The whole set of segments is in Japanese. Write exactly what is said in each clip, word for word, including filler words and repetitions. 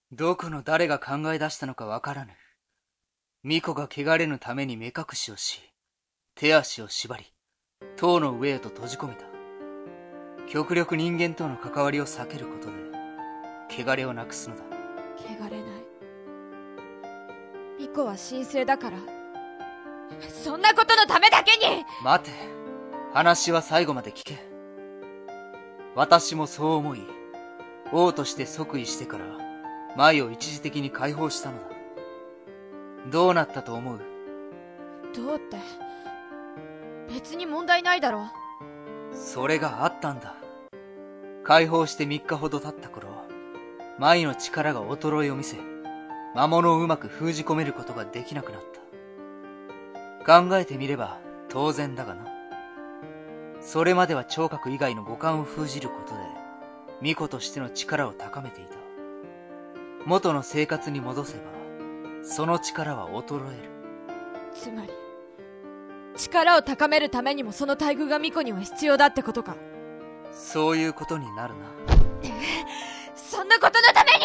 どこの誰が考え出したのかわからぬ。巫女が汚れぬために目隠しをし、手足を縛り、塔の上へと閉じ込めた。極力人間との関わりを避けることで、汚れをなくすのだ。 汚れない。巫女は神聖だから。そんなことのためだけに。 待て、話は最後まで聞け。私もそう思い、王として即位してから、舞を一時的に解放したのだ。どうなったと思う？ どうって、別に問題ないだろ。 それがあったんだ。解放してみっかほど経った頃、舞の力が衰えを見せ、魔物をうまく封じ込めることができなくなった。考えてみれば当然だがな。それまでは聴覚以外の五感を封じることで、巫女としての力を高めていた。元の生活に戻せば、その力は衰える。 つまり、力を高めるためにもその待遇が巫女には必要だってことか。 そういうことになるな。 そんなことのために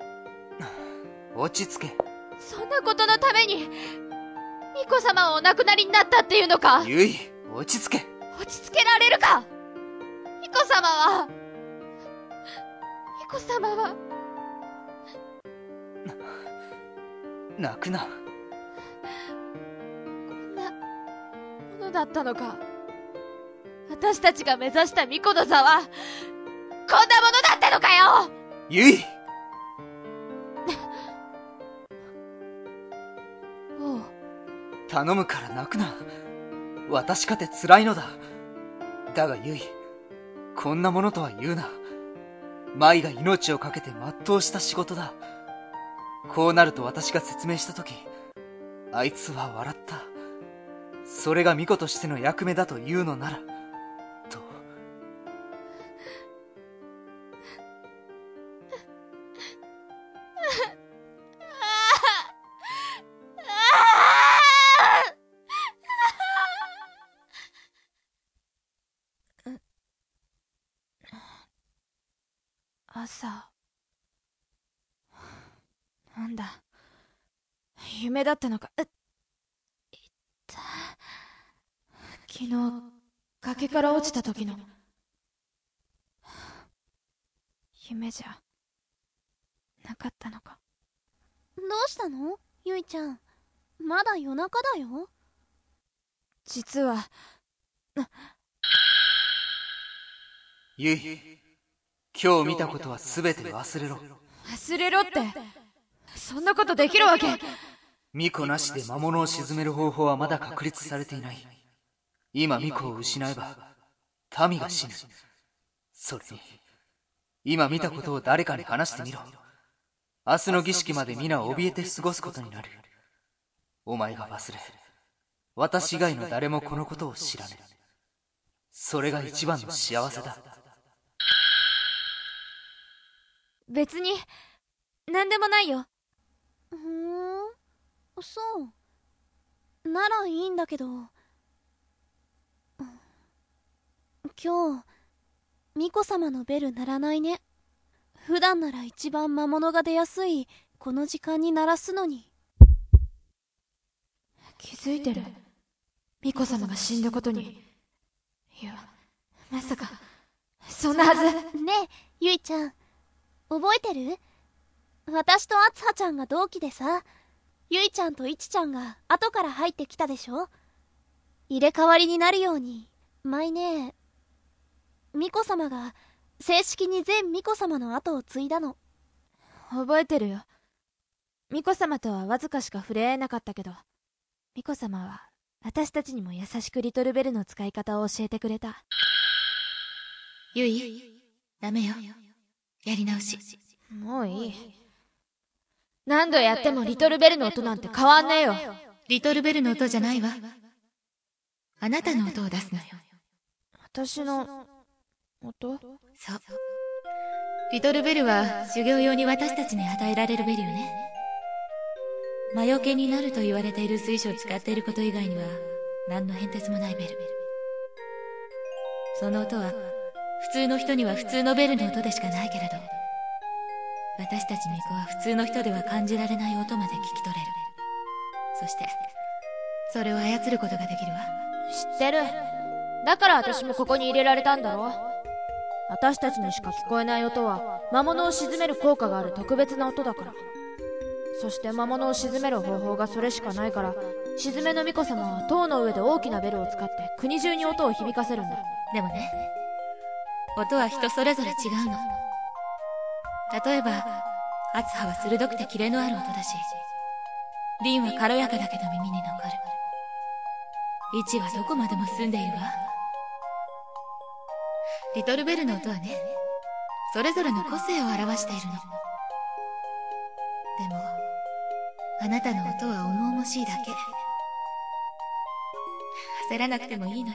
落ち着け。 そんなことのために巫女様はお亡くなりになったっていうのか。 ゆい、落ち着け。 落ち着けられるか。巫女様は巫女様は泣くな。 こんなものだったのか。私たちが目指した巫女の座はこんなものだったのかよ。 ゆいおう、 頼むから泣くな。私かて辛いのだ。だがゆい、こんなものとは言うな。舞が命を懸けて全うした仕事だ。こうなると私が説明したとき、あいつは笑った。それが巫女としての役目だというのなら、と。 朝、なんだ、夢だったのか。うっ、いった昨日崖から落ちた時の夢じゃなかったのか。 どうしたのゆいちゃん、まだ夜中だよ。 実はゆい、今日見たことはすべて忘れろ。 忘れろって、そんなことできるわけ。 巫女なしで魔物を鎮める方法はまだ確立されていない。今巫女を失えば民が死ぬ。それに今見たことを誰かに話してみろ。明日の儀式まで皆怯えて過ごすことになる。お前が忘れ、私以外の誰もこのことを知らぬ。それが一番の幸せだ。 別に何でもないよ。 ふーん、そう。ならいいんだけど、今日巫女様のベル鳴らないね。普段なら一番魔物が出やすいこの時間に鳴らすのに。 気づいてる？巫女様が死んだことに。いや、まさかそんなはず。 ねえゆいちゃん、覚えてる？私とあつはちゃんが同期でさ、ゆいちゃんといちちゃんが後から入ってきたでしょ。入れ替わりになるように前ね、巫女様が正式に全巫女様の後を継いだの。 覚えてるよ。巫女様とはわずかしか触れ合えなかったけど、巫女様は私たちにも優しくリトルベルの使い方を教えてくれた。 ゆい、ダメよ。やり直し。 もういい。何度やってもリトルベルの音なんて変わんねえよ。 リトルベルの音じゃないわ。あなたの音を出すのよ。 私の音？ そう。リトルベルは修行用に私たちに与えられるベルよね。魔除けになると言われている水晶を使っていること以外には何の変哲もないベル。その音は普通の人には普通のベルの音でしかないけれど、 私たち巫女は普通の人では感じられない音まで聞き取れる。そしてそれを操ることができるわ。 知ってる。だから私もここに入れられたんだろ。私たちにしか聞こえない音は魔物を鎮める効果がある特別な音だから。そして魔物を鎮める方法がそれしかないから、鎮めの巫女様は塔の上で大きなベルを使って国中に音を響かせるんだ。 でもね、音は人それぞれ違うの。例えばアツハは鋭くてキレのある音だし、リンは軽やかだけど耳に残る。イチはどこまでも澄んでいるわ。リトルベルの音はね、それぞれの個性を表しているの。でもあなたの音は重々しいだけ。焦らなくてもいいのよ。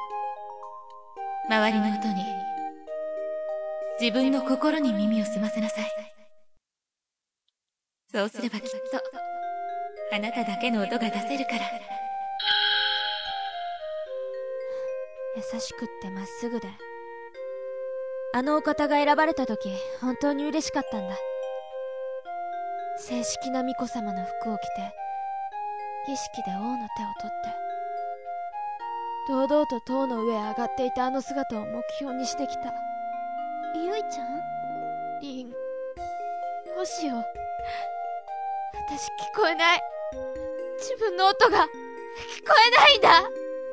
周りの音に、自分の心に耳を澄ませなさい。そうすればきっとあなただけの音が出せるから。 優しくってまっすぐで、あのお方が選ばれた時本当に嬉しかったんだ。正式な巫女様の服を着て、儀式で王の手を取って堂々と塔の上へ上がっていたあの姿を目標にしてきた。 ゆいちゃん？ リン、どうしよう。私聞こえない。自分の音が聞こえないんだ。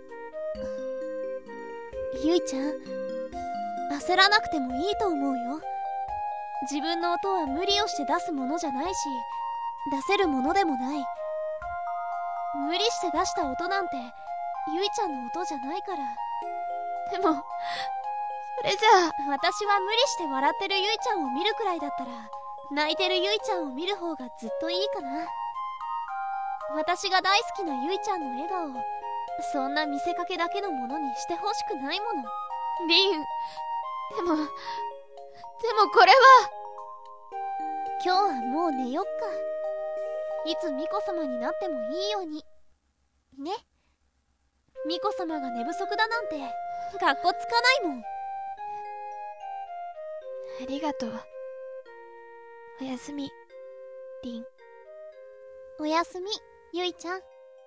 ゆいちゃん、焦らなくてもいいと思うよ。自分の音は無理をして出すものじゃないし、出せるものでもない。無理して出した音なんてゆいちゃんの音じゃないから。 でもそれじゃあ、 私は無理して笑ってるゆいちゃんを見るくらいだったら、泣いてるゆいちゃんを見る方がずっといいかな。私が大好きなゆいちゃんの笑顔をそんな見せかけだけのものにしてほしくないもの。 リン、でもでもこれは。 今日はもう寝よっか。いつ巫女様になってもいいようにね。巫女様が寝不足だなんてかっこつかないもん。 ありがとう。おやすみ、リン。 おやすみ、ゆいちゃん。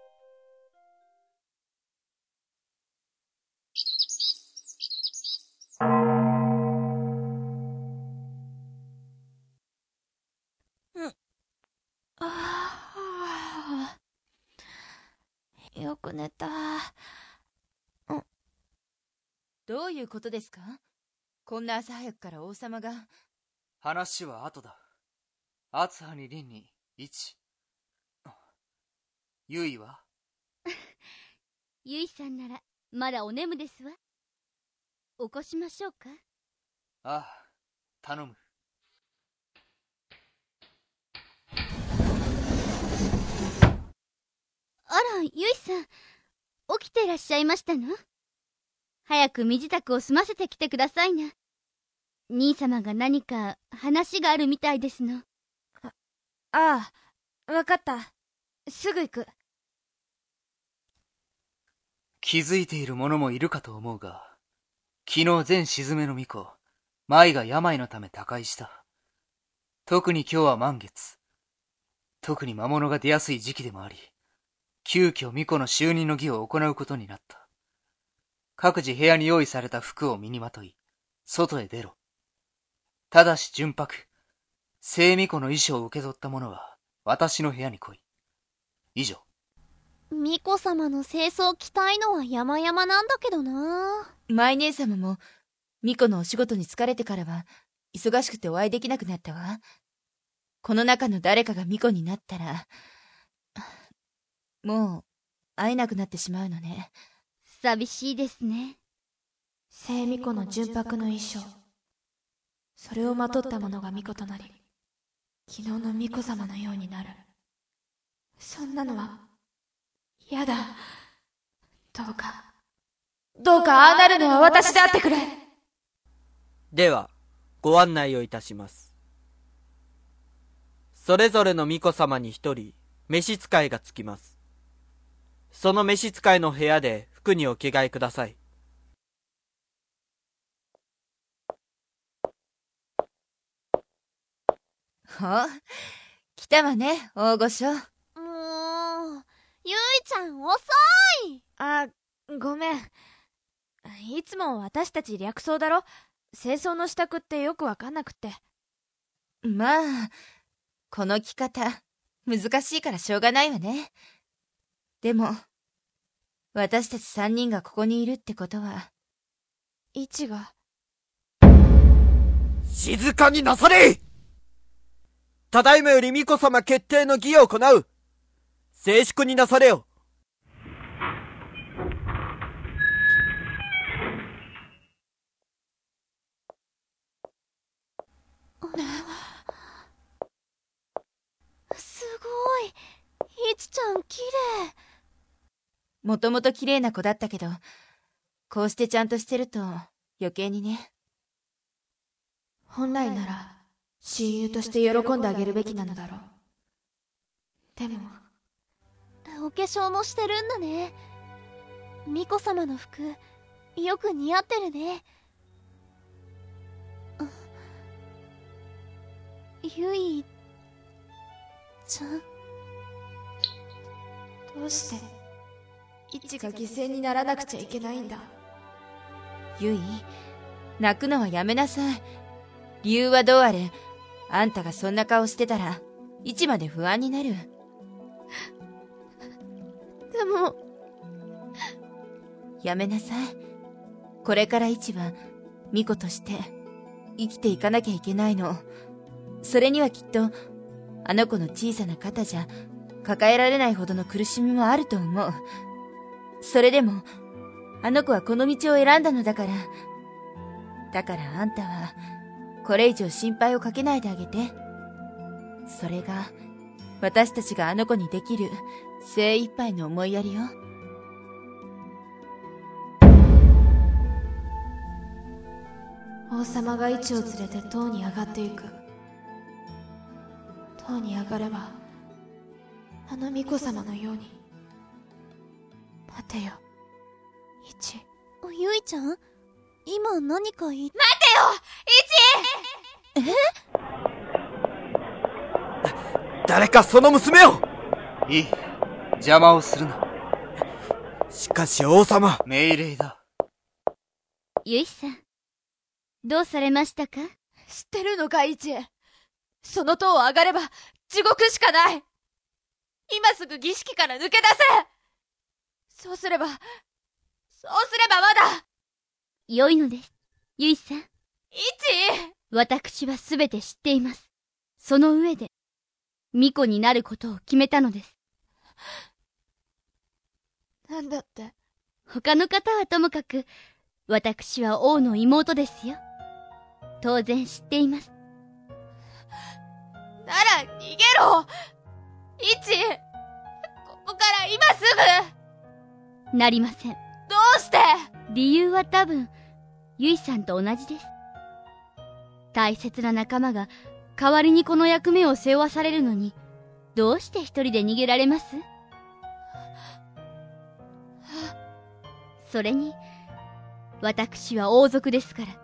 ああ、よく寝た。うん。 どういうことですか？こんな朝早くから王様が。 話は後だ。アツハにリンに一。ユイは？ ユイさんならまだお眠ですわ。起こしましょうか？ ああ、頼む。 あら、ユイさん、起きてらっしゃいましたの？早く身支度を済ませてきてくださいな。兄様が何か話があるみたいですの。 あ、ああ、わかった。すぐ行く。 気づいている者もいるかと思うが、昨日全沈めの巫女、舞が病のため他界した。特に今日は満月。特に魔物が出やすい時期でもあり、急遽巫女の就任の儀を行うことになった。各自部屋に用意された服を身にまとい、外へ出ろ。ただし純白、聖巫女の衣装を受け取った者は、私の部屋に来い。以上。 巫女様の清掃着たいのは山々なんだけどな。 舞姉様も巫女のお仕事に疲れてからは忙しくてお会いできなくなったわ。この中の誰かが巫女になったらもう会えなくなってしまうのね。 寂しいですね。 聖巫女の純白の衣装、それをまとった者が巫女となり、昨日の巫女様のようになる。そんなのはやだ。どうかどうかああなるのは私であってくれ。 ではご案内をいたします。それぞれの巫女様に一人召使いがつきます。その召使いの部屋で服にお着替えください。 お、来たわね、大御所。 もう、ゆいちゃん遅い。 あ、ごめん。いつも私たち略装だろ。清掃の支度ってよくわかんなくって。 まあ、この着方、難しいからしょうがないわね。でも、私たち三人がここにいるってことは、 イチが。 静かになされ！ただいまより巫女様決定の儀を行う。静粛になされよ。 すごい。いちちゃん綺麗。 もともと綺麗な子だったけど、こうしてちゃんとしてると余計にね。 本来なら親友として喜んであげるべきなのだろう。でもお化粧もしてるんだね。巫女様の服よく似合ってるね。ゆいちゃん、 どうしてイチが犠牲にならなくちゃいけないんだ。 ゆい、泣くのはやめなさい。理由はどうあれ、あんたがそんな顔してたらイチまで不安になる。 でもやめなさい。これからイチは巫女として生きていかなきゃいけないの。それにはきっとあの子の小さな肩じゃ抱えられないほどの苦しみもあると思う。それでもあの子はこの道を選んだのだから。だからあんたはこれ以上心配をかけないであげて。それが私たちがあの子にできる精一杯の思いやりよ。 王様がイチを連れて塔に上がっていく。塔に上がればあの巫女様のように。待てよ、イチ。 ゆいちゃん、今何か言っ。 待てよ、イチ！ え？ 誰かその娘を！ いい、邪魔をするな。 しかし王様。 命令だ。 ゆいさん、どうされましたか？ 知ってるのか、イチ。その塔を上がれば地獄しかない。今すぐ儀式から抜け出せ。そうすればそうすればまだ。 良いのです、ゆいさん。 イチ！ 私はすべて知っています。その上で巫女になることを決めたのです。 なんだって。 他の方はともかく、私は王の妹ですよ。当然知っています。 なら逃げろ！イチ！ここから今すぐ！なりません。 どうして？ 理由は多分、ゆいさんと同じです。大切な仲間が代わりにこの役目を背負わされるのに、どうして一人で逃げられます？それに、私は王族ですから、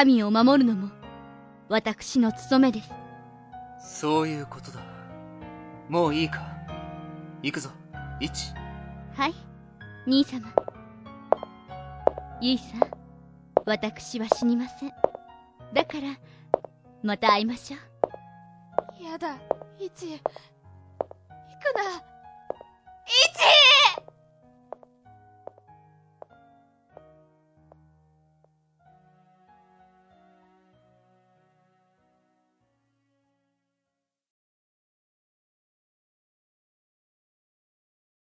民を守るのも私の務めです。 そういうことだ。もういいか。行くぞ、イチ。 はい、兄様。ゆいさん、私は死にません。だからまた会いましょう。 やだ、イチ。行くな。